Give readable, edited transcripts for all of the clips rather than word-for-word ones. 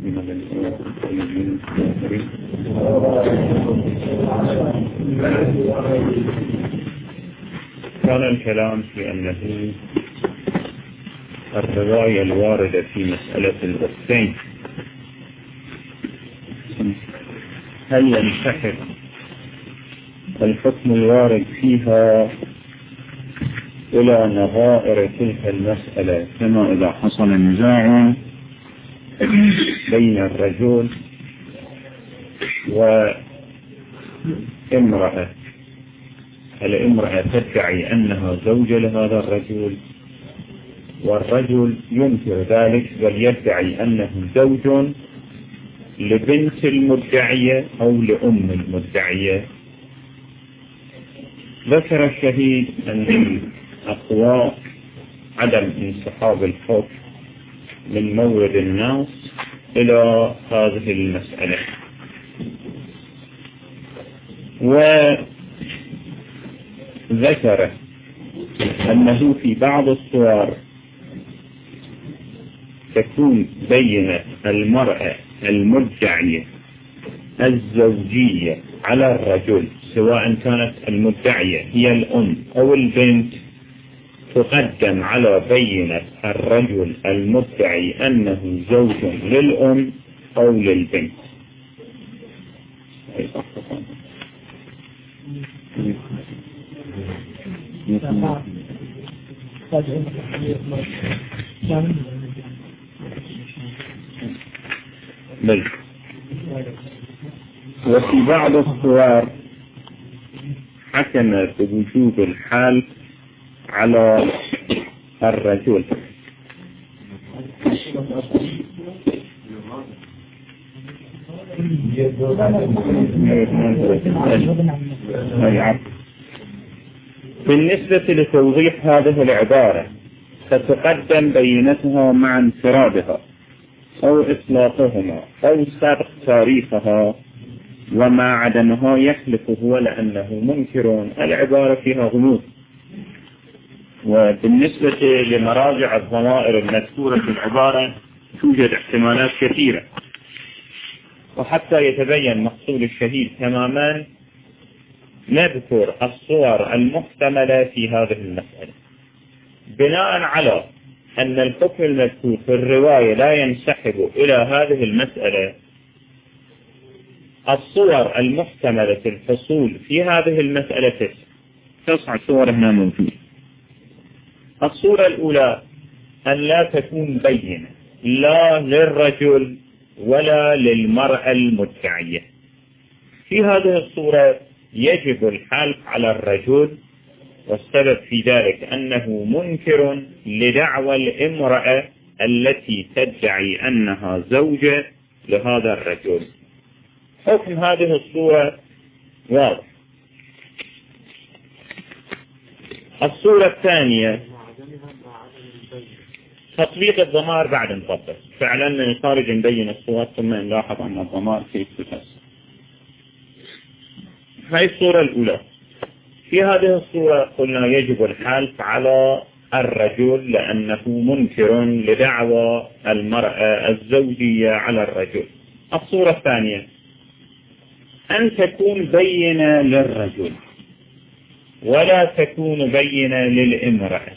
كان الكلام في أنه الرواية الواردة في مسألة الأختين هل ينسحب الحكم الوارد فيها إلى نظائر تلك المسألة، كما إذا حصل نزاع بين الرجل وامرأة، الامرأة تدعي أنها زوجة لهذا الرجل والرجل ينكر ذلك بل يدعي أنه زوج لبنت المدعية أو لأم المدعية. ذكر الشهيد أن أقوى عدم انسحاب الحكم من مورد الناس إلى هذه المسألة، وذكر أنه في بعض الصور تكون بينة المرأة المدعية الزوجية على الرجل، سواء كانت المدعية هي الأم أو البنت، تقدم على بينة الرجل المدعي أنه زوج للأم أو للبنت. بل وفي بعض الصور حكم بوجوب الحال على الرجل. بالنسبة لتوضيح هذه العبارة ستقدم بينتها مع انفرادها أو إطلاقهما أو سبق تاريخها، وما عدمها يحلف هو لأنه منكر. العبارة فيها غموض، وبالنسبة لمراجع الضمائر المذكورة في العبارة توجد احتمالات كثيرة، وحتى يتبين مقصود الشهيد تماما نذكر الصور المحتملة في هذه المسألة بناء على أن الحكم المذكور في الرواية لا ينسحب إلى هذه المسألة. الصور المحتملة في الحصول في هذه المسألة 9 صور هنا موجودة. الصورة الأولى أن لا تكون بينة لا للرجل ولا للمرأة المدعية. في هذه الصورة يجب الحلف على الرجل، والسبب في ذلك أنه منكر لدعوى الامرأة التي تدعي أنها زوجة لهذا الرجل. حكم هذه الصورة واضح. الصورة الثانية تطبيق الضمائر بعد انفصل. فعلا من خارج نبين الصور ثم نلاحظ أن الضمائر كيف تفسر. هذه الصورة الأولى. في هذه الصورة قلنا يجب الحلف على الرجل لأنه منكر لدعوى المرأة الزوجية على الرجل. الصورة الثانية أن تكون بينة للرجل ولا تكون بينة للامرأة.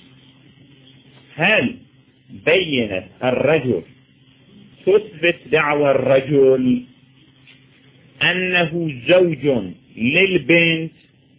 هل بينة الرجل تثبت دعوى الرجل أنه زوج للبنت،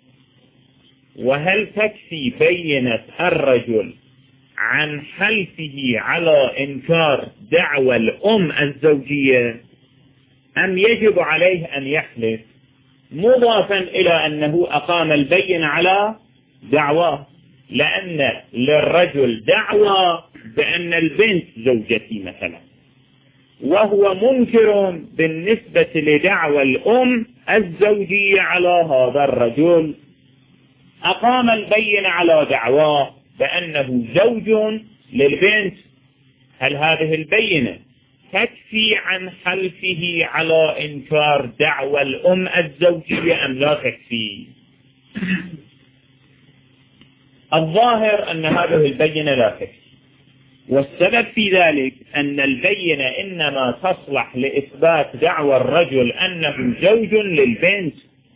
وهل تكفي بينة الرجل عن حلفه على إنكار دعوى الأم الزوجية، أم يجب عليه أن يحلف مضافا إلى أنه أقام البينة على دعواه؟ لأن للرجل دعوى بأن البنت زوجتي مثلا، وهو منكر بالنسبة لدعوى الأم الزوجية على هذا الرجل. أقام البينة على دعواه بأنه زوج للبنت. هل هذه البينة تكفي عن حلفه على إنكار دعوى الأم الزوجية أم لا تكفي؟ الظاهر أن هذه البينة لا تكفي، والسبب في ذلك أن البينة إنما تصلح لإثبات دعوى الرجل أنه زوج للبنت،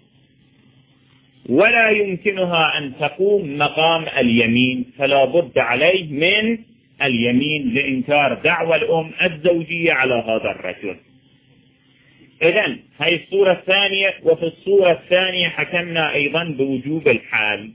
ولا يمكنها أن تقوم مقام اليمين، فلا بد عليه من اليمين لإنكار دعوى الأم الزوجية على هذا الرجل. إذن هذه الصورة الثانية. وفي الصورة الثانية حكمنا أيضا بوجوب الحال.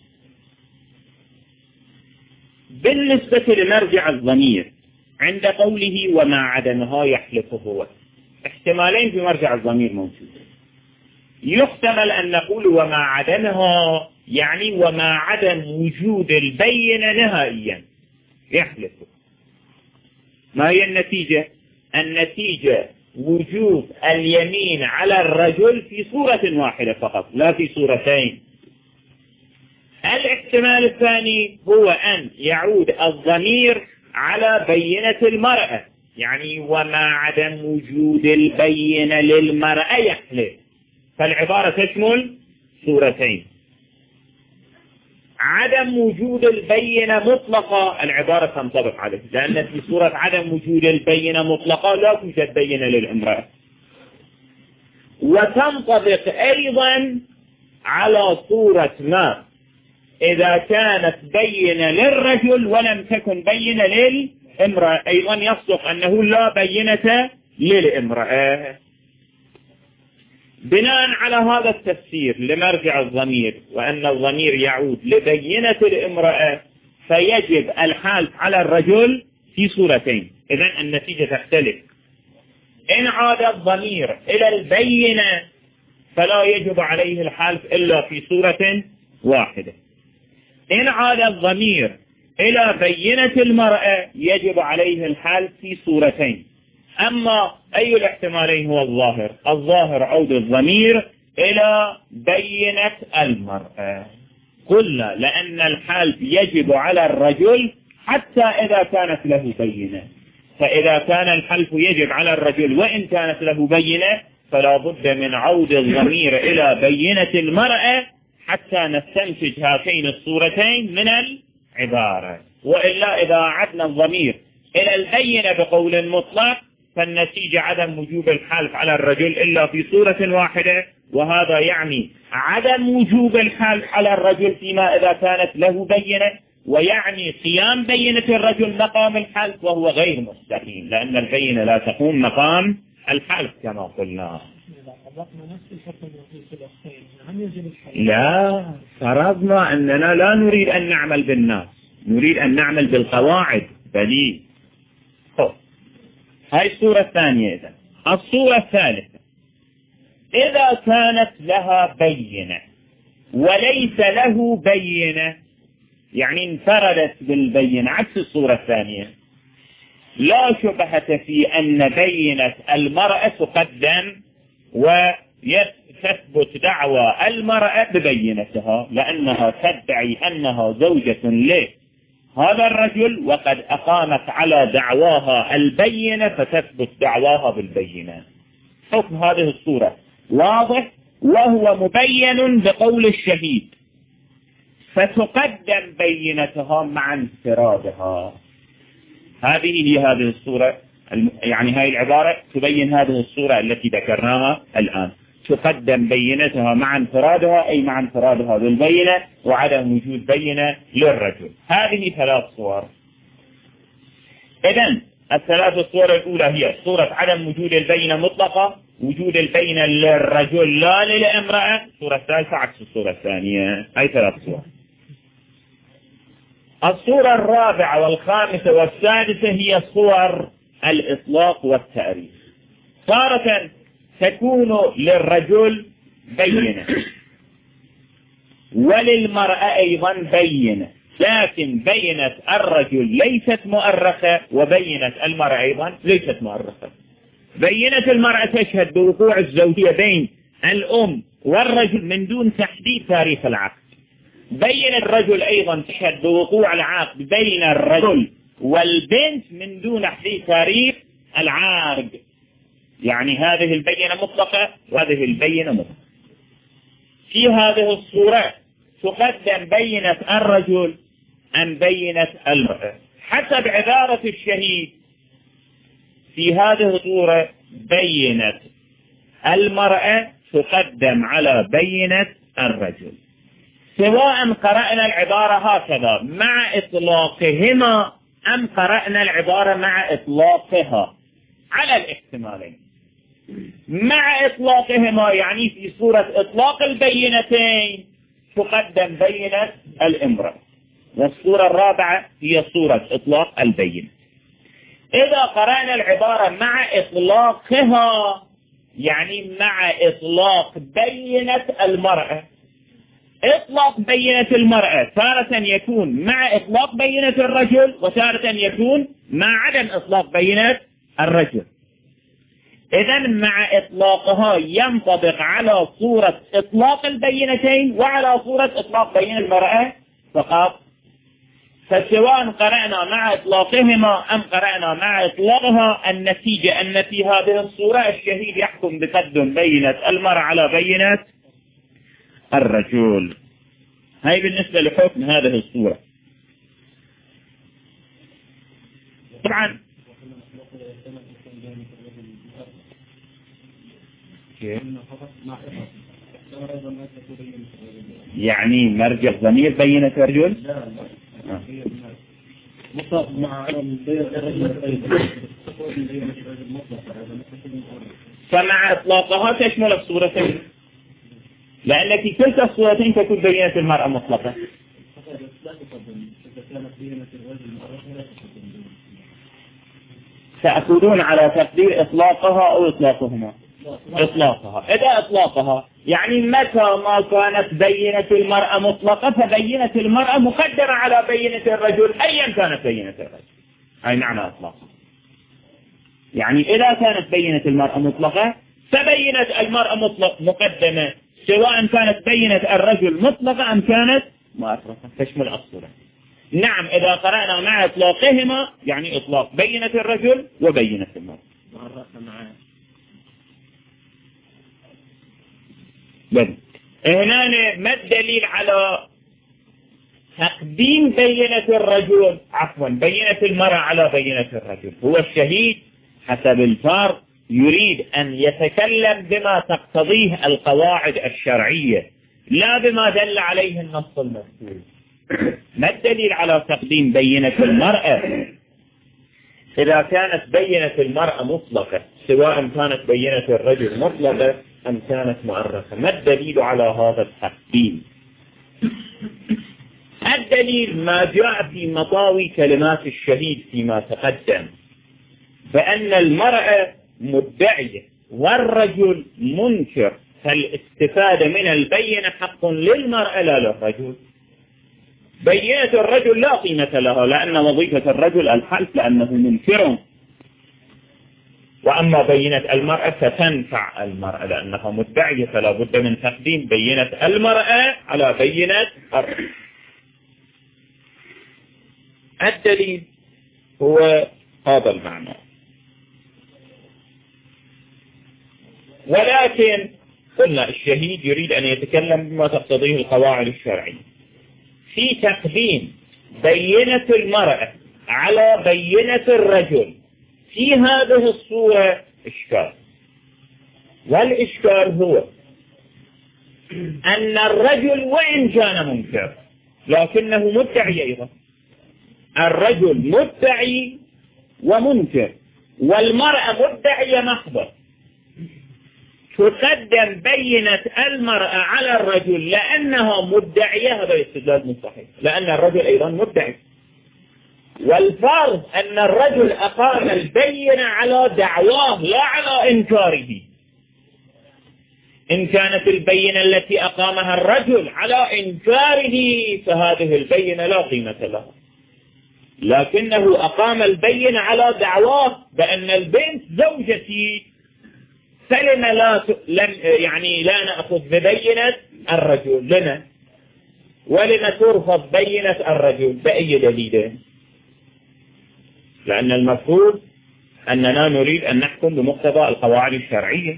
بالنسبة لمرجع الضمير عند قوله وما عدمها يحلف هو، احتمالين في مرجع الضمير موجود. يحتمل أن نقول وما عدمها يعني وما عدم وجود البينة نهائيا يحلف. ما هي النتيجة؟ النتيجة وجوب اليمين على الرجل في صورة واحدة فقط، لا في صورتين. الاحتمال الثاني هو أن يعود الضمير على بينة المرأة، يعني وما عدم وجود البينة للمرأة يحلف، فالعبارة تشمل صورتين. عدم وجود البينة مطلقة العبارة تنطبق عليه، لأن في صورة عدم وجود البينة مطلقة لا توجد بينة للامرأة، وتنطبق أيضا على صورة ما إذا كانت بينة للرجل ولم تكن بينة للامرأة، أيضا يصدق أنه لا بينة للامرأة. بناء على هذا التفسير لمرجع الضمير وأن الضمير يعود لبينة الامرأة، فيجب الحالف على الرجل في صورتين. إذن النتيجة تختلف. إن عاد الضمير إلى البينة فلا يجب عليه الحالف إلا في صورة واحدة. إن عاد الضمير إلى بينة المرأة يجب عليه الحالف في صورتين. أما أي الاحتمالين هو الظاهر؟ الظاهر عود الضمير إلى بينة المرأة. قلنا لأن الحالف يجب على الرجل حتى إذا كانت له بينة، فإذا كان الحلف يجب على الرجل وإن كانت له بينة فلا بد من عود الضمير إلى بينة المرأة حتى نستنتج هاتين الصورتين من العبارة. وإلا إذا عدنا الضمير إلى البينة بقول مطلق فالنتيجة عدم وجوب الحلف على الرجل إلا في صورة واحدة، وهذا يعني عدم وجوب الحلف على الرجل فيما إذا كانت له بينة، ويعني قيام بينة الرجل مقام الحلف، وهو غير مستحيل لأن البينة لا تقوم مقام الحلف كما قلنا. لا، فرضنا أننا لا نريد أن نعمل بالناس، نريد أن نعمل بالقواعد بديل. هاي الصورة الثانية. إذن الصورة الثالثة إذا كانت لها بينة وليس له بينة، يعني انفردت بالبينة عكس الصورة الثانية، لا شبهة في أن بينة المرأة تقدم وتثبت دعوى المرأة ببينتها، لأنها تدعي أنها زوجة له هذا الرجل وقد أقامت على دعواها البينة فتثبت دعواها بالبينة. حكم هذه الصورة واضح وهو مبين بقول الشهيد، فتقدم بينتها مع انفرادها. هذه هي هذه الصورة، يعني هذه العبارة تبين هذه الصورة التي ذكرناها الآن، تقدم بينتها مع انفرادها أي مع انفرادها بالبينة وعدم وجود بينة للرجل. هذه ثلاث صور. إذن الثلاث الصور الأولى هي صورة عدم وجود البينة مطلقة، وجود البينة للرجل لا للامرأة. الصورة الثالثة عكس الصورة الثانية. أي ثلاث صور. الصورة الرابعة والخامسة والسادسة هي صور الإطلاق والتعريف. تارة تكون للرجل بينة وللمرأة أيضا بينة، لكن بينة الرجل ليست مؤرخة وبينة المرأة أيضا ليست مؤرخة. بينة المرأة تشهد بوقوع الزوجية بين الأم والرجل من دون تحديد تاريخ العقد. بين الرجل أيضا تشهد بوقوع العقد بين الرجل والبنت من دون تحديد تاريخ العقد، يعني هذه البينة مطلقة وهذه البينة مطلقة. في هذه الصورة تقدم بينة الرجل أم بينة المرأة حسب عبارة الشهيد في هذه الصورة بينة المرأة تقدم على بينة الرجل، سواء قرأنا العبارة هكذا مع إطلاقهما أم قرأنا العبارة مع إطلاقها، على الاحتمالين. مع إطلاقهما يعني في صورة إطلاق البينتين تقدم بينة الامرأة، والصورة الرابعة هي صورة إطلاق البينة. إذا قرأنا العبارة مع إطلاقها يعني مع إطلاق بينة المرأة، إطلاق بينة المرأة تارة يكون مع إطلاق بينة الرجل، وتارة يكون مع عدم إطلاق بينة الرجل. إذن مع إطلاقها ينطبق على صورة إطلاق البينتين وعلى صورة إطلاق بينة المرأة فقط. فسواء قرأنا مع إطلاقهما أم قرأنا مع إطلاقها، النتيجة أن في هذه الصورة الشهيد يحكم بقدم بينة المرأة على بينة الرجل. هاي بالنسبة لحكم هذه الصورة. طبعا يعني مرجع ضمير بينة الرجل فمع إطلاقها تشمل الصورتين، لأن في كلتا الصورتين تكون بينة المرأة مطلقة. سأكونون على تقدير إطلاقها أو إطلاقهما. إطلاقها. إذا إطلاقها يعني متى ما كانت بينة المرأة مطلقة فبينة المرأة مقدمة على بينة الرجل أيا كانت بينة الرجل. أي معنى إطلاقها. يعني إذا كانت بينة المرأة مطلقة فبينة المرأة مقدمة، سواء كانت بينة الرجل مطلقة أم كانت مؤرخة، تشمل الصورة. نعم إذا قرأنا مع إطلاقهما يعني إطلاق بينة الرجل وبينة المرأة. هنا ما الدليل على تقديم بينة الرجل بينة المرأة على بينة الرجل؟ هو الشهيد حسب الفرق يريد أن يتكلم بما تقتضيه القواعد الشرعية لا بما دل عليه النص المذكور. ما الدليل على تقديم بينة المرأة؟ إذا كانت بينة المرأة مطلقة سواء كانت بينة الرجل مطلقة أم كانت مؤرخة، ما الدليل على هذا التقديم؟ الدليل ما جاء في مطاوي كلمات الشهيد فيما تقدم، فأن المرأة مدعية والرجل منكر، فالاستفادة من البينة حق للمرأة لا للرجل. بينة الرجل لا قيمة لها لأن وظيفة الرجل الحلف لأنه منكر، وأما بينة المرأة فتنفع المرأة لأنها مدعية، فلا بد من تقديم بينة المرأة على بينة الرجل. الدليل هو هذا المعنى. ولكن قلنا الشهيد يريد أن يتكلم بما تقتضيه القواعد الشرعية. في تقديم بينة المرأة على بينة الرجل في هذه الصورة إشكال، والإشكال هو أن الرجل وإن كان منكر لكنه مدعي أيضا. الرجل مدعي ومنكر والمرأة مدعية محضة، تقدم بينة المرأة على الرجل لأنها مدعية. هذا الاستدلال مو صحيح لأن الرجل أيضا مدعي، والفرض أن الرجل أقام البينة على دعواه لا على إنكاره. إن كانت البينة التي أقامها الرجل على إنكاره فهذه البينة لا قيمة لها، لكنه أقام البينة على دعواه بأن البنت زوجتي، فلما لا نأخذ ببينة الرجل لنا، ولما ترفض بينة الرجل بأي دليل؟ لأن المفروض أننا نريد أن نحكم بمقتضى القواعد الشرعية.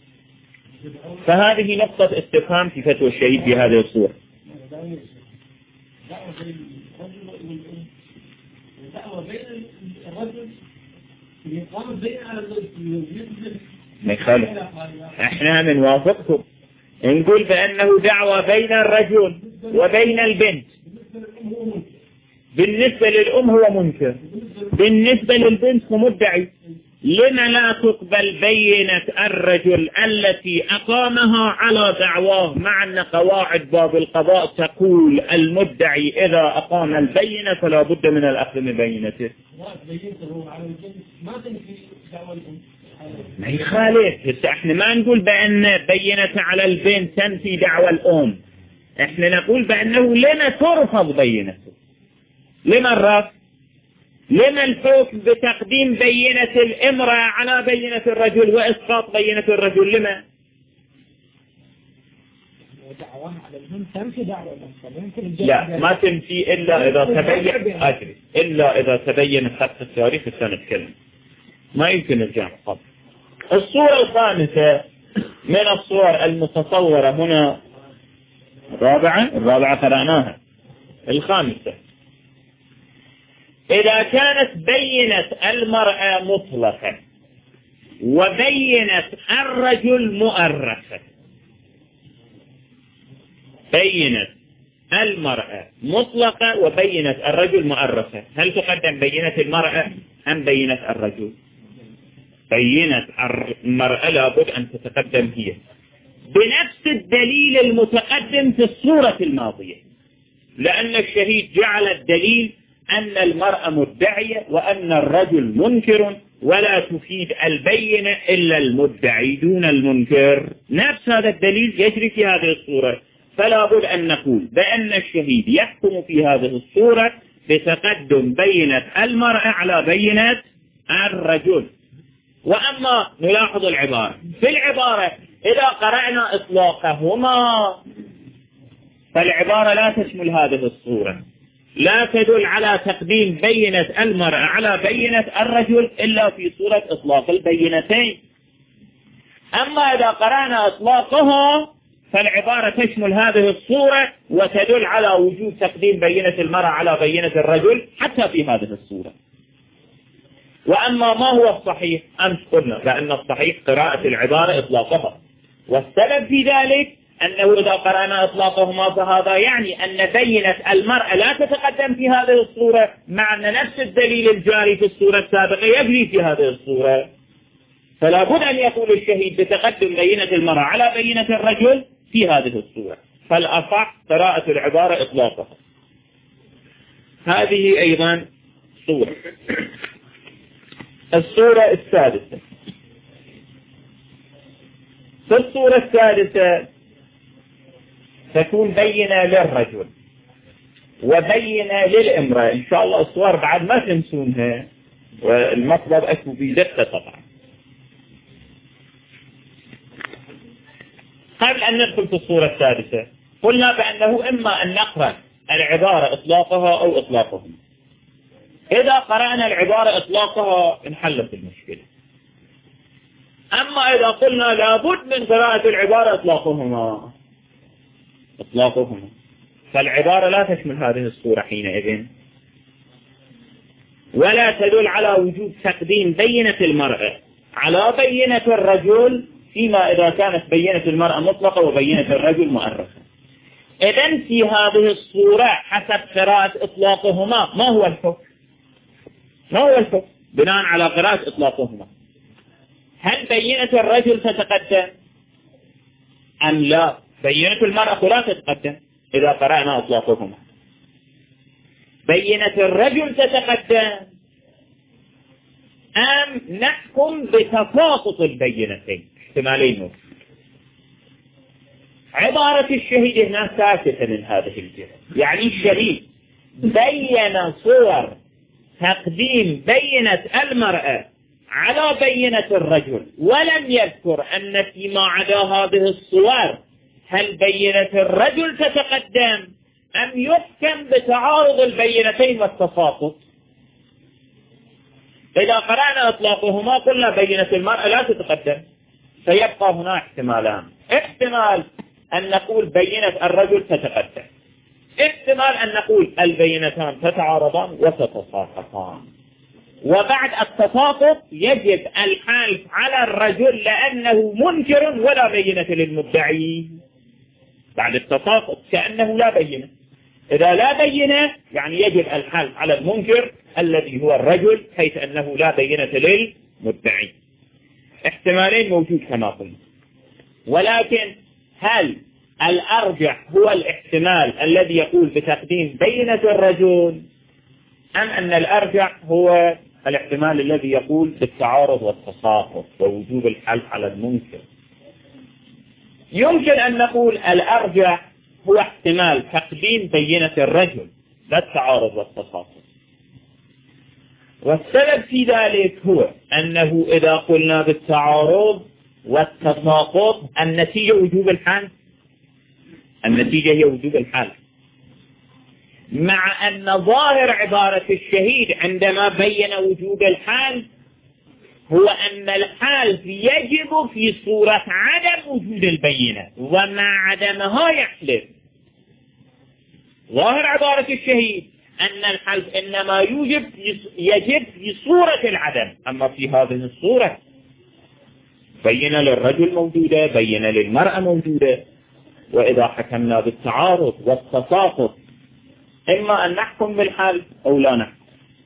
فهذه نقطة استفهام في فتوى الشهيد في هذه الصورة. دعوة بين الرجل يقام بين ما يخالف. احنا بنوافقكم نقول بأنه دعوة بين الرجل وبين البنت. بالنسبة للأم هو منكر، بالنسبة للبنت هو مدعي. لما لا تقبل بينة الرجل التي أقامها على دعواه، مع أن قواعد باب القضاء تقول المدعي إذا أقام البينة فلا بد من الأخذ من بينته. ما يخالف. احنا ما نقول بأن بينة على البنت تنفي دعوى الأم، احنا نقول بأنه لما ترفض بينته. لما الرفض؟ لما الحكم بتقديم بينة الامرأة على بينة الرجل وإسقاط بينة الرجل؟ لما؟ دعوة على البنت تنفي دعوى الأم. لا، ما تنفي إلا إذا تبين أجري، إلا إذا تبين خط التاريخ سنتكلم. ما يمكن الجمع قبل. الصورة الخامسة من الصور المتصورة هنا، الرابعة قرأناها. الخامسة: إذا كانت بينة المرأة مطلقة وبينة الرجل مؤرخة. بينة المرأة مطلقة وبينة الرجل مؤرخة، هل تقدم بينة المرأة أم بينة الرجل؟ بينة المرأة لابد أن تتقدم هي بنفس الدليل المتقدم في الصورة الماضية، لأن الشهيد جعل الدليل أن المرأة مدعية وأن الرجل منكر، ولا تفيد البينة إلا المدعي دون المنكر. نفس هذا الدليل يجري في هذه الصورة، فلا بد أن نقول بأن الشهيد يحكم في هذه الصورة بتقدم بينة المرأة على بينة الرجل. وأما نلاحظ العبارة، في العبارة إذا قرأنا إطلاقهما فالعبارة لا تشمل هذه الصورة، لا تدل على تقديم بينة المرأة على بينة الرجل إلا في صورة إطلاق البينتين. أما إذا قرأنا إطلاقها فالعبارة تشمل هذه الصورة وتدل على وجود تقديم بينة المرأة على بينة الرجل حتى في هذه الصورة. وأما ما هو الصحيح؟ أمس قلنا بأن الصحيح قراءة العبارة إطلاقها، والسبب في ذلك أنه إذا قرأنا إطلاقهما فهذا يعني أن بينة المرأة لا تتقدم في هذه الصورة، مع أن نفس الدليل الجاري في الصورة السابقة يجري في هذه الصورة. فلا بد أن يقول الشهيد بتقدم بينة المرأة على بينة الرجل في هذه الصورة، فالأصح قراءة العبارة إطلاقها. هذه أيضا صورة. الصورة السادسة: في الصورة السادسة تكون بينة للرجل وبينة للامرأة. إن شاء الله الصور بعد ما تنسونها، والمطلب أكو بدقة طبعا. قبل أن ندخل في الصورة السادسة قلنا بأنه إما أن نقرأ العبارة إطلاقها أو إطلاقهم. إذا قرأنا العبارة إطلاقها انحلت المشكلة. أما إذا قلنا لابد من قراءة العبارة إطلاقهما فالعبارة لا تشمل هذه الصورة حينئذ، ولا تدل على وجود تقديم بينة المرأة على بينة الرجل فيما إذا كانت بينة المرأة مطلقة وبينة الرجل مؤرخة. إذن في هذه الصورة حسب قراءة إطلاقهما ما هو الحكم؟ بناء على قراءة إطلاقهما، هل بينة الرجل تتقدم أم لا؟ بينة المرأة لا تتقدم إذا قرأنا إطلاقهما. بينة الرجل تتقدم أم نحكم بتساقط البينتين؟ احتمالين. عبارة الشهيد هنا ساكتة من هذه الجهة، يعني الشهيد بين صور تقديم بينة المرأة على بينة الرجل، ولم يذكر أن فيما عدا هذه الصور هل بينة الرجل تتقدم أم يحكم بتعارض البينتين والتساقط. إذا قرأنا إطلاقهما قلنا بينة المرأة لا تتقدم، فيبقى هنا احتمالان: احتمال أن نقول بينة الرجل تتقدم، احتمال أن نقول البينتان تتعارضان وتتساقطان، وبعد التساقط يجب الحلف على الرجل لأنه منكر ولا بينة للمدعي. بعد التساقط كأنه لا بينة، إذا لا بينة يعني يجب الحلف على المنكر الذي هو الرجل، حيث أنه لا بينة للمدعي. احتمالين موجود كما قلنا، ولكن هل الأرجح هو الاحتمال الذي يقول بتقديم بينة الرجل، أم أن الأرجح هو الاحتمال الذي يقول بالتعارض والتساقط ووجوب الحلف على المنكر؟ يمكن أن نقول الأرجح هو احتمال تقديم بينة الرجل لا التعارض والتساقط، والسبب في ذلك هو أنه إذا قلنا بالتعارض والتساقط النتيجة وجوب الحلف، النتيجة هي وجوب الحلف، مع أن ظاهر عبارة الشهيد عندما بين وجوب الحلف هو أن الحلف يجب في صورة عدم وجود البينة، ومع عدمها يحلف. ظاهر عبارة الشهيد أن الحلف إنما يجب في صورة العدم، أما في هذه الصورة بينة للرجل موجودة، بينة للمرأة موجودة. وإذا حكمنا بالتعارض والتساقط إما أن نحكم بالحلف أو لا نحكم،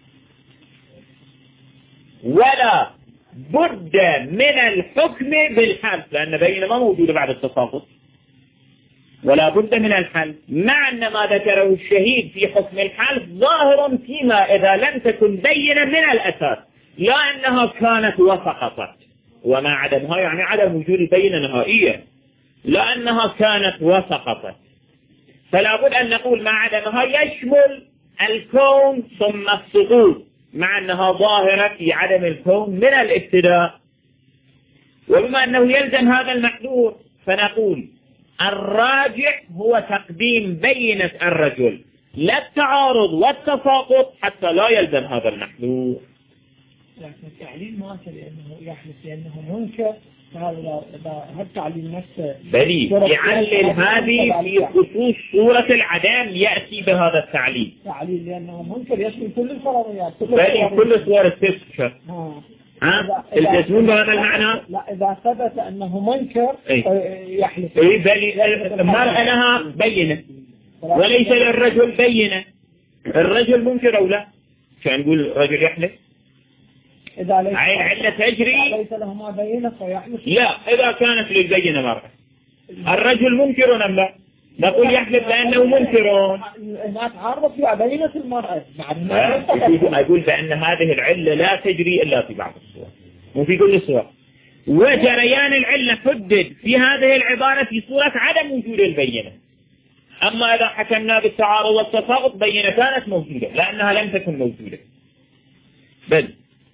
ولا بد من الحكم بالحلف لأن بينة ما موجودة بعد التساقط، ولا بد من الحلف، مع أن ما ذكره الشهيد في حكم الحلف ظاهر فيما إذا لم تكن بينة من الأساس، لا أنها كانت وسقطت، وما عدمها يعني عدم وجود البينة نهائيا، لأنها كانت وسقطت. فلا بد أن نقول مع عدمها يشمل الكون ثم السقوط، مع أنها ظاهرة في عدم الكون من الابتداء. وبما أنه يلزم هذا المحذور فنقول الراجح هو تقديم بينة الرجل لا التعارض والتساقط حتى لا يلزم هذا المحذور. لكن التعليل ما لأنه يحدث لأنه منكر، هذا التعليل نفسه بلي يعلل هذه في خصوص صورة العدم يأتي بهذا التعليل. تعليل لأنه منكر يشمل كل الفرضيات، بلي كل صور التسكة. التسمون بهذا المعنى؟ لا، إذا ثبت أنه منكر يحلف. بلي المرأة لها بينة وليس للرجل بينة، الرجل منكر أو لا؟ كان نقول الرجل يحلف؟ إذا ليس علة تجري ليس لهما بينة فيحلف. لا، إذا كانت للبينة مرة الرجل منكر أم لا؟ نقول يحلف لأنه منكر. ما تعارض في بينة المرأة. أقول بأن هذه العلة لا تجري إلا في بعض الصور مو في كل الصور، وجريان العلة حدد في هذه العبارة في صورة عدم وجود البينة. أما إذا حكمنا بالتعارض والتساقط بينة كانت موجودة لأنها لم تكن موجودة. بل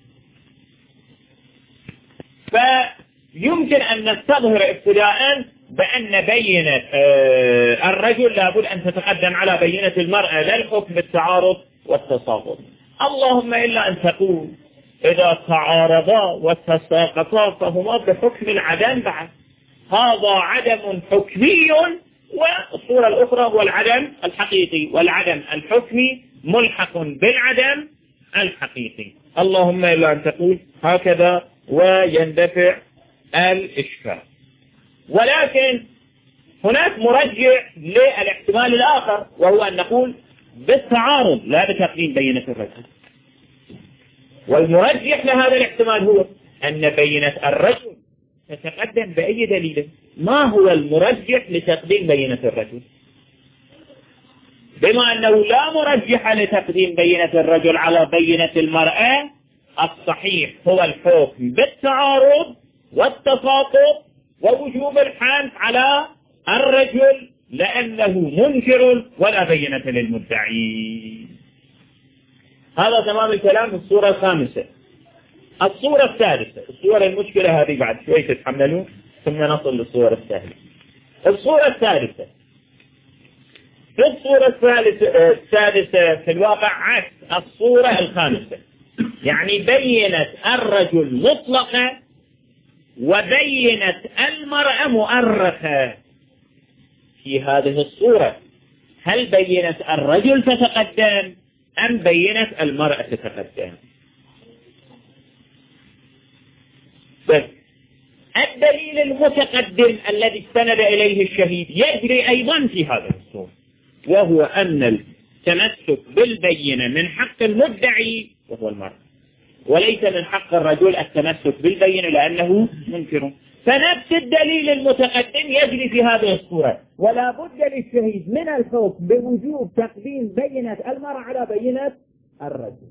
فيمكن أن نستظهر ابتداء بأن بينة الرجل لابد أن تتقدم على بينة المرأة لا الحكم بالتعارض والتساقط، اللهم إلا أن تقول إذا تعارضا وتساقطا فهما بحكم العدم بعد، هذا عدم حكمي، والصورة الأخرى هو العدم الحقيقي، والعدم الحكمي ملحق بالعدم الحقيقي، اللهم إلا أن تقول هكذا ويندفع الإشكال. ولكن هناك مرجح للاحتمال الآخر، وهو أن نقول بالتعارض لا بتقديم بينة الرجل. والمرجح لهذا الاحتمال هو أن بينة الرجل تتقدم بأي دليل. ما هو المرجح لتقديم بينة الرجل؟ بما أنه لا مرجح لتقديم بينة الرجل على بينة المرأة، الصحيح هو الحكم بالتعارض والتساقط ووجوب الحلف على الرجل لأنه منكر ولا بينة للمدعي. هذا تمام الكلام. الصورة الخامسة. الصورة السادسة، الصورة المشكلة هذه بعد شوي تتحملون ثم نصل للصورة السهلة. الصورة السادسة، في الصورة السادسة في الواقع عكس الصورة الخامسة، يعني بينة الرجل مطلقة وبينة المرأة مؤرخة. في هذه الصورة هل بينة الرجل تتقدم أم بينة المرأة تتقدم؟ بس الدليل المتقدم الذي استند إليه الشهيد يجري أيضا في هذا الصورة، وهو أن التمسك بالبينة من حق المدعي وهو المرأة، وليس من حق الرجل التمسك بالبينة لأنه منكر. فنفس الدليل المتقدم يجري في هذه الصورة، ولا بد للشهيد من الحكم بوجوب تقديم بينة المرأة على بينة الرجل،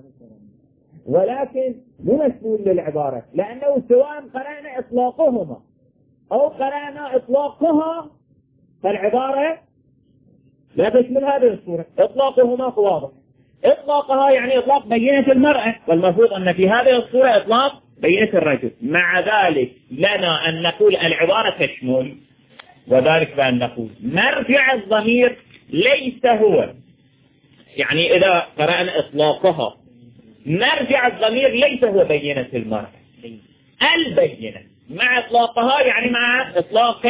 ولكن ممثل للعبارة، لأنه سواء قرأنا إطلاقهما أو قرأنا إطلاقها فالعبارة لا تشمل هذه الصورة. إطلاقهما واضح، إطلاقها يعني إطلاق بينة المرأة، والمفروض أن في هذه الصورة إطلاق بينة الرجل. مع ذلك لنا أن نقول العبارة تشمل، وذلك بأن نقول مرجع الضمير ليس هو، يعني إذا قرأنا إطلاقها مرجع الضمير ليس هو بينة المرأة، البينة مع إطلاقها يعني مع إطلاق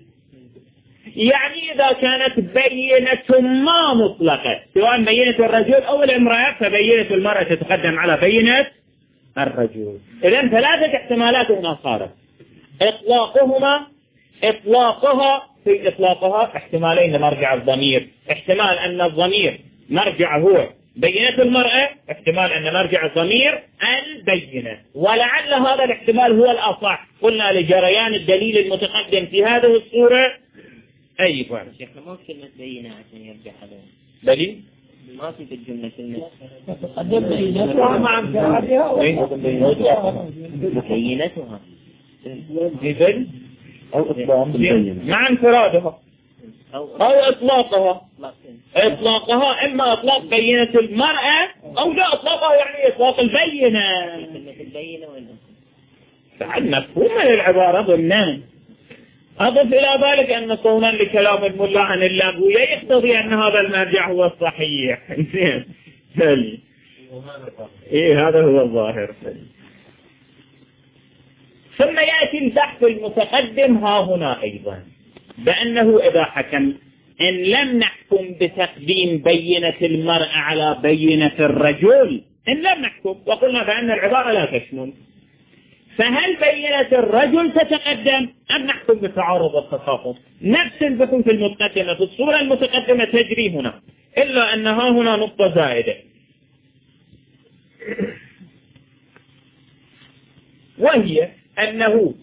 يعني إذا كانت بينة ما مطلقة سواء بينة الرجل أو الامرأة فبينة المرأة تتقدم على بينة الرجل. إذن ثلاثة احتمالات هنا صارت، إطلاقهما، إطلاقها، في إطلاقها احتمالين مرجع الضمير، احتمال أن الضمير مرجع هو بينة المرأة، احتمال أن مرجع الضمير البينة، ولعل هذا الاحتمال هو الأصح. قلنا لجريان الدليل المتقدم في هذه الصورة. أيوة شيخنا ما في كلمة بينة عشان يرجع هذا دليل؟ ما في الجملة كلمة بينتها إذن أو إطلاق مع انفرادها أو إطلاقها. إطلاقها إما إطلاق بينة المرأة أو لا إطلاقها يعني إطلاق البينة. كلمة البينة ولا فعل مفهوم للعبارة ضمنان. أضف إلى ذلك أن صونا لكلام الملا عن اللغوية يقتضي أن هذا المرجع هو الصحيح. إيه هذا هو الظاهر. ثم يأتي البحث المتقدم ها هنا أيضا بأنه إذا حكم إن لم نحكم بتقديم بينة المرأة على بينة الرجل، إن لم نحكم وقلنا بأن العبارة لا تشمل، فهل بينة الرجل تتقدم أم نحكم بتعارض التساقط؟ نفس البحوث المتقدمة في الصورة المتقدمة تجري هنا، إلا أنها هنا نقطة زائدة، وهي أنه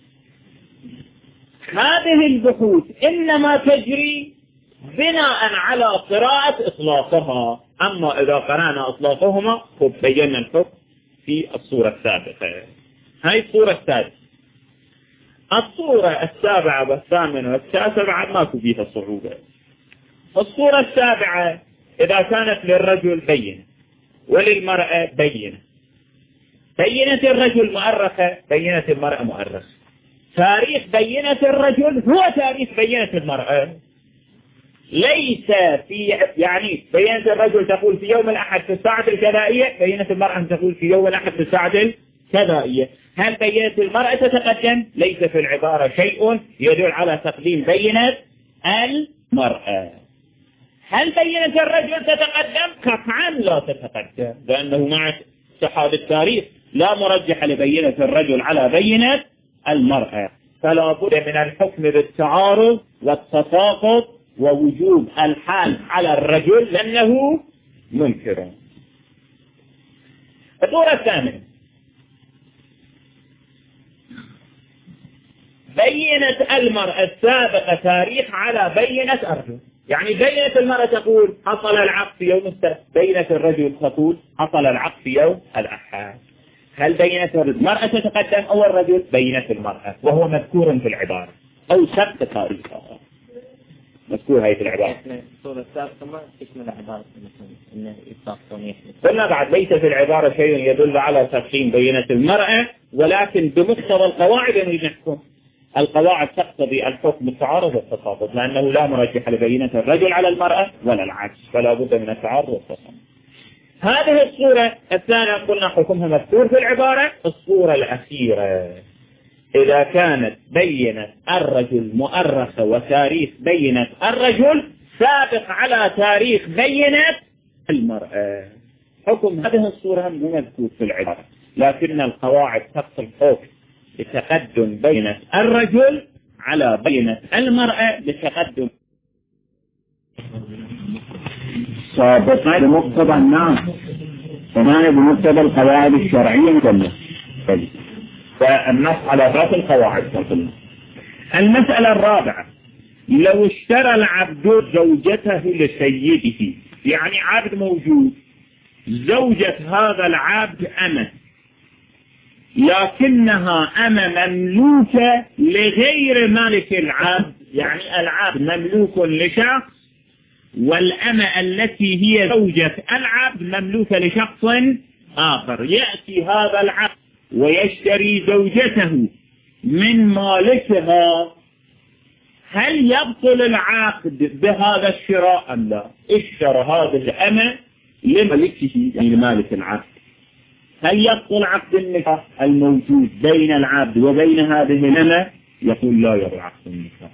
هذه البحوث إنما تجري بناء على قراءة إطلاقها. أما إذا قرأنا إطلاقهما فبينا الحكم في الصورة السابقة. هاي الصورة السادسة. الصورة السابعة والثامنة والتاسعة ماكو فيها صعوبة. الصورة السابعة إذا كانت للرجل بينة وللمرأة بينة، بينة الرجل مؤرخة، بينة المرأة مؤرخة، تاريخ بينة الرجل هو تاريخ بينة المرأة، ليس في يعني بينة الرجل تقول في يوم الأحد في الساعة الكذائية، بينة المرأة تقول في يوم الأحد في الساعة الكذائية. هل بينة المرأة تتقدم؟ ليس في العبارة شيء يدل على تقديم بينة المرأة. هل بينة الرجل تتقدم؟ قطعا لا تتقدم، لأنه مع اتحاد التاريخ لا مرجح لبينة الرجل على بينة المرأة، فلا بد من الحكم بالتعارض والتساقط ووجوب الحال على الرجل لأنه منكر. الصورة الثامنة بينة المرأة السابقة تاريخ على بينة الرجل، يعني بينة المرأة تقول حصل العقد في يوم السبت، بينة الرجل تقول حصل العقد في يوم الأحد. هل بينة المرأة تتقدم أو الرجل؟ بينة المرأة، وهو مذكور في العبارة أو سبت تاريخها مذكور هاي في العبارة. الصورة السابقة ما تشمل العبارة إنه إطلاق صنيح. قلنا بعد ليس في العبارة شيء يدل على تقديم بينة المرأة، ولكن بمقتضى القواعد نريد نحكم. القواعد تقتضي الحكم بالتعارض والتساقط، لأنه لا مرجح لبينة الرجل على المرأة ولا العكس، فلا بد من التعارض والتساقط. هذه الصورة الثانية قلنا حكمها مذكور في العبارة. الصورة الأخيرة إذا كانت بينة الرجل مؤرخة وتاريخ بينة الرجل سابق على تاريخ بينة المرأة. حكم هذه الصورة مو مذكور في العبارة، لكن القواعد تفصل فوق لتقدم بينة الرجل على بينة المرأة لتقدم سابقا بمقتضى الناس كمان بمقتضى القواعد الشرعية كلها. فالنص على ذات القواعد تفصل. المسألة الرابعة: لو اشترى العبد زوجته لسيده، يعني عبد موجود، زوجة هذا العبد أمة، لكنها أمة مملوكة لغير مالك العبد، يعني العبد مملوك لشخص والأمة التي هي زوجة العبد مملوكة لشخص آخر. يأتي هذا العبد ويشتري زوجته من مالكها، هل يبطل العقد بهذا الشراء أم لا؟ اشترى هذا الأمة لملكه، يعني لمالك العبد، هل يبطل عقد النكاح الموجود بين العبد وبين هذه الأمة؟ يقول لا يبطل عقد النكاح.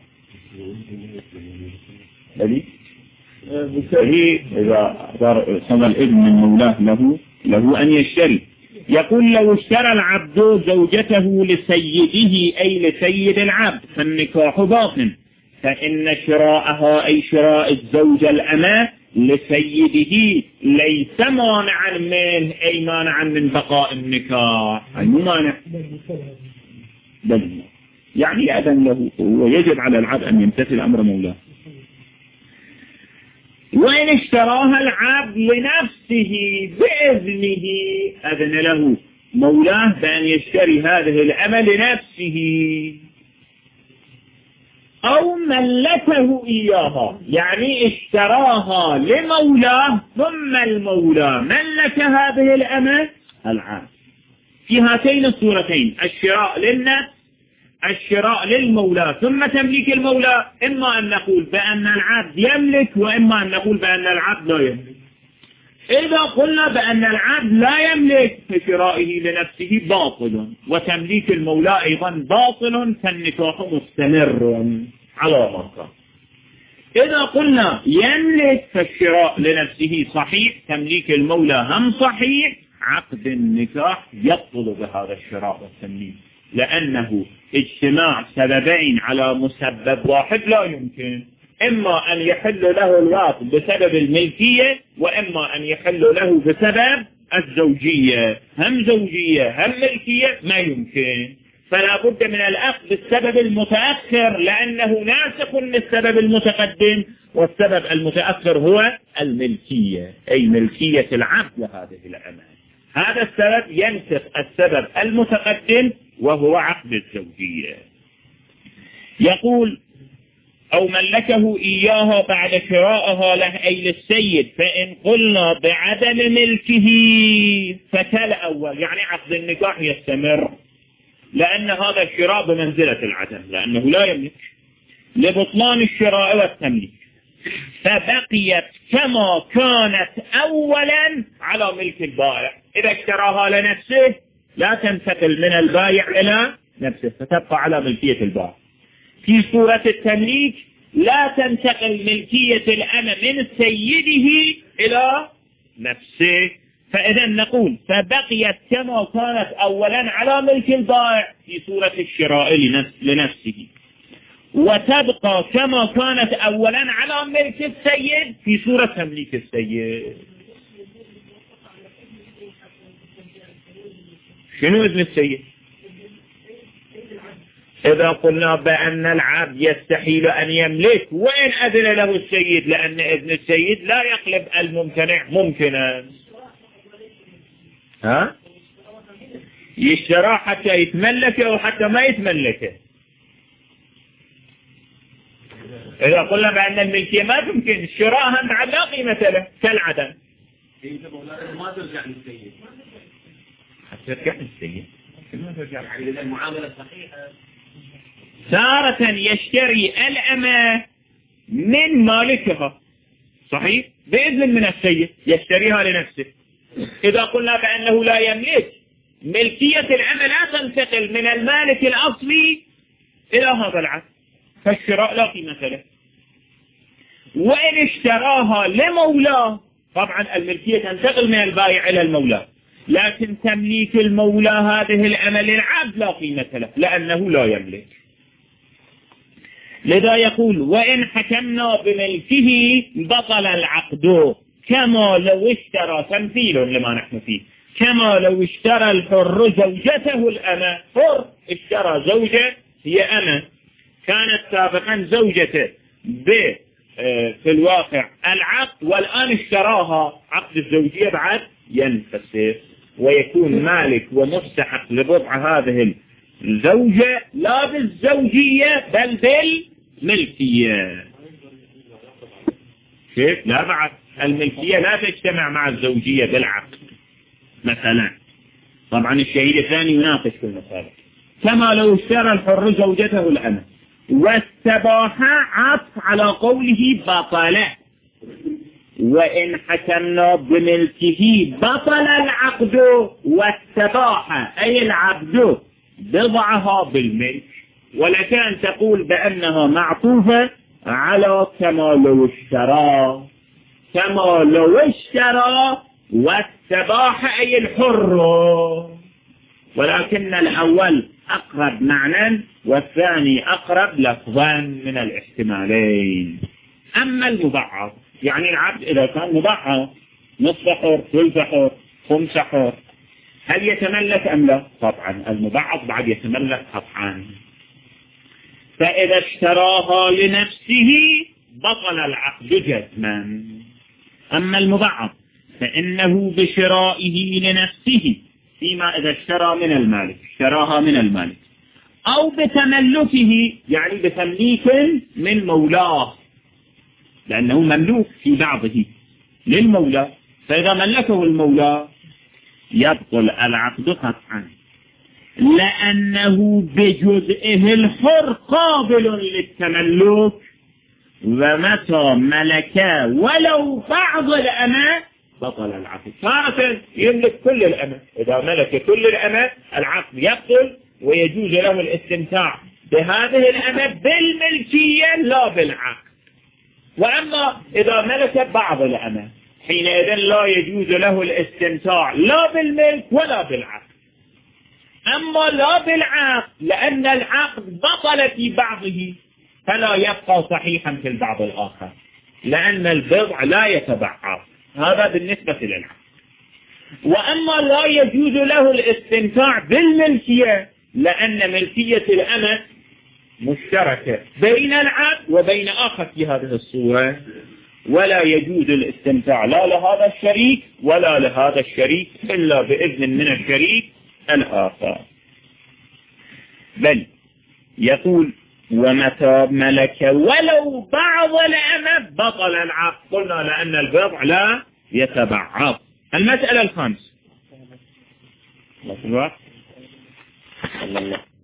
هي إذا صدر الابن من مولاه له أن يشتري. يقول لو اشترى العبد زوجته لسيده أي لسيد العبد فالنكاح باطل، فإن شراءها أي شراء الزوجة الأمة لسيده ليس مانعا منه، أي مانعا من بقاء النكاح، أي مو مانع، بل يعني أذن له، ويجب على العبد أن يمتثل أمر مولاه. وإن اشتراها العبد لنفسه بإذنه، أذن له مولاه بأن يشتري هذه الأمة لنفسه، أو ملكه إياها، يعني اشتراها لمولاه ثم المولى ملك هذه الأمة العبد. في هاتين الصورتين، الشراء للنفس، الشراء للمولى ثم تمليك المولى، إما أن نقول بأن العبد يملك وإما أن نقول بأن العبد لا يملك. إذا قلنا بأن العبد لا يملك فشرائه لنفسه باطل، وتمليك المولى أيضا باطل، فالنكاح مستمر على ما كان. إذا قلنا يملك فالشراء لنفسه صحيح، تمليك المولى هم صحيح، عقد النكاح يبطل بهذا الشراء والتمليك، لأنه اجتماع سببين على مسبب واحد لا يمكن، إما أن يحل له الوقت بسبب الملكية، وإما أن يحل له بسبب الزوجية، هم زوجية هم ملكية ما يمكن، فلا بد من الأخذ بالسبب المتأخر لأنه ناسخ للسبب المتقدم، والسبب المتأخر هو الملكية، أي ملكية العبد لهذه الأمانة. هذا السبب ينسخ السبب المتقدم وهو عقد الزوجية. يقول أو ملكه إياها بعد شرائها له أي للسيد، فإن قلنا بعدم ملكه فكالأول، يعني عقد النكاح يستمر، لأن هذا الشراء بمنزلة العدم، لأنه لا يملك، لبطلان الشراء والتمليك، فبقيت كما كانت أولا على ملك البائع. إذا اشتراها لنفسه لا تنتقل من البائع إلى نفسه، فتبقى على ملكية البائع. في صورة التمليك لا تنتقل ملكية الأمة من سيده إلى نفسه، فإذا نقول فبقيت كما كانت أولا على ملك البائع في صورة الشراء لنفسه، وتبقى كما كانت أولا على ملك السيد في صورة تمليك السيد. شنو إذن السيد؟ إذا قلنا بأن العبد يستحيل أن يملك، وإن أذن له السيد، لأن إذن السيد لا يقلب الممتنع ممكنا. يشترى حتى يتملك أو حتى ما يتملك. إذا قلنا بأن الملكية ما تمكن، الشراء هم بعد لا قيمة له كالعدم. ما ترجع للسيد، ترجع للسيد، ما ترجع يعني المعاملة صحيحة. تارة يشتري الأمة من مالكها، صحيح، بإذن من السيد يشتريها لنفسه. إذا قلنا بأنه لا يملك، ملكية الأمة لا تنتقل من المالك الأصلي إلى هذا العبد، فالشراء لا قيمة له. وإن اشتراها لمولاه، طبعا الملكية تنتقل من البائع إلى المولى، لكن تمليك المولى هذه الأمة للعبد لا قيمة له لأنه لا يملك. لذا يقول وإن حكمنا بملكه بطل العقد، كما لو اشترى، تمثيل لما نحن فيه، كما لو اشترى الحر زوجته الأمة. حر اشترى زوجة هي أمة كانت سابقا زوجته في الواقع العقد، والآن اشتراها، عقد الزوجية بعد ينفسخ ويكون مالك ومستحق لبضع هذه الزوجة لا بالزوجية بل بالملكية. كيف؟ لا، بعد الملكية لا تجتمع مع الزوجية بالعقد مثلا. طبعا الشهيد الثاني يناقش في المسألة. كما لو اشترى الحر زوجته الأمة واستباح، عطف على قوله بطله. وإن حكمنا بملكه بطل العقد واستباح، أي العبد بضعها بالملك، ولكن تقول بأنها معطوفة على كما لو اشترى. كما لو اشترى واستباح أي الحر، ولكن الأول أقرب معنى والثاني أقرب لفظا من الاحتمالين. أما المضاعف يعني العبد إذا كان مضاعف نصف حر، ثلث حر، خمس حر، هل يتملك أم لا؟ طبعا المضاعف بعد يتملك قطعا. فإذا اشتراها لنفسه بطل العقد جزما. أما المضاعف فإنه بشرائه لنفسه، فيما إذا اشترى من المالك، اشتراها من المالك، أو بتملكه يعني بتمليك من مولاه، لأنه مملوك في بعضه للمولى، فإذا ملكه المولى يبطل العقد قطعا، لأنه بجزئه الحر قابل للتملك، ومتى ملك ولو بعض الأمة بطل العقد. تارة يملك كل الأمة، إذا ملك كل الأمة العقد يبطل ويجوز له الاستمتاع بهذه الأمة بالملكية لا بالعقد. وأما إذا ملك بعض الأمة حينئذ لا يجوز له الاستمتاع لا بالملك ولا بالعقد. أما لا بالعقد لأن العقد بطل في بعضه فلا يبقى صحيحا في البعض الآخر، لأن البضع لا يتبعض. هذا بالنسبة للعقد. وأما لا يجوز له الاستمتاع بالملكية لأن ملكية الأمة مشتركة بين العقد وبين آخر في هذه الصورة، ولا يجوز الاستمتاع لا لهذا الشريك ولا لهذا الشريك إلا بإذن من الشريك الآخر. بل يقول ومتى ملك ولو بعض الأمة بطل العقد، قلنا لأن البضع لا يتبعض. المسألة الخامسة. الله